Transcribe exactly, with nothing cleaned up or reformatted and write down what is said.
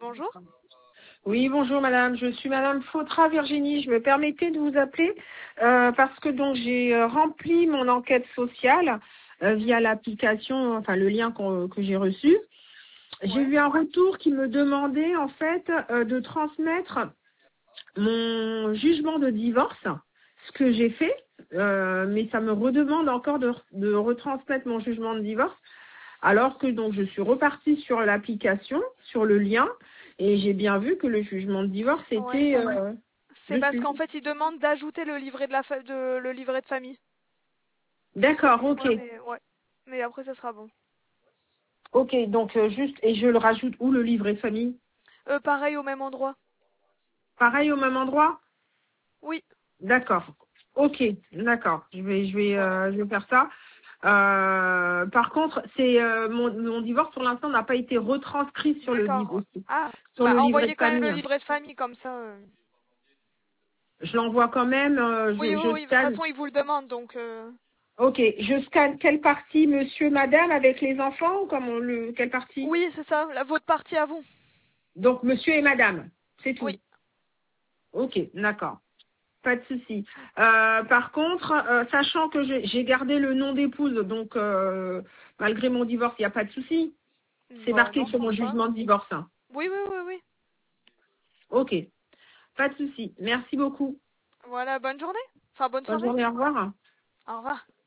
bonjour. Oui, bonjour madame, je suis madame Fautra Virginie, je me permettais de vous appeler euh, parce que donc j'ai euh, rempli mon enquête sociale euh, via l'application, enfin le lien qu'on- que j'ai reçu. J'ai Ouais. eu un retour qui me demandait en fait euh, de transmettre mon jugement de divorce, ce que j'ai fait, euh, mais ça me redemande encore de, de retransmettre mon jugement de divorce, alors que donc je suis repartie sur l'application, sur le lien, et j'ai bien vu que le jugement de divorce Ouais. était euh, C'est parce dessus. qu'en fait, il demande d'ajouter le livret de la fa- de le livret de famille. Donc D'accord, du ok. coup, c'est ouais. Mais après, ça sera bon. Ok, donc euh, juste, et je le rajoute où le livret de famille? Euh, pareil au même endroit. Pareil au même endroit? Oui. D'accord. Ok, d'accord. Je vais, je vais, Voilà. euh, je vais faire ça. Euh, par contre, c'est euh, mon, mon divorce pour l'instant n'a pas été retranscrit sur le livre, D'accord. Ah. sur Bah le livret de envoyez quand même le famille. livret de famille comme ça. euh. Je l'envoie quand même. euh, Oui, je, oui, je oui. De toute scanne. façon, il vous le demande donc. euh, Ok, je scanne quelle partie, monsieur, madame, avec les enfants ou comment le, quelle partie? Oui, c'est ça. La votre partie à vous. Donc monsieur et madame, c'est tout. Oui. Ok, d'accord. Pas de souci. Euh, par contre, euh, sachant que j'ai j'ai gardé le nom d'épouse, donc euh, malgré mon divorce, il n'y a pas de souci. C'est Bah marqué non, je sur mon pense pas. jugement de divorce, hein. Oui, oui, oui, oui. Ok, pas de souci. Merci beaucoup. Voilà. Bonne journée. Enfin, bonne Bonne soirée. journée, au revoir. Au revoir.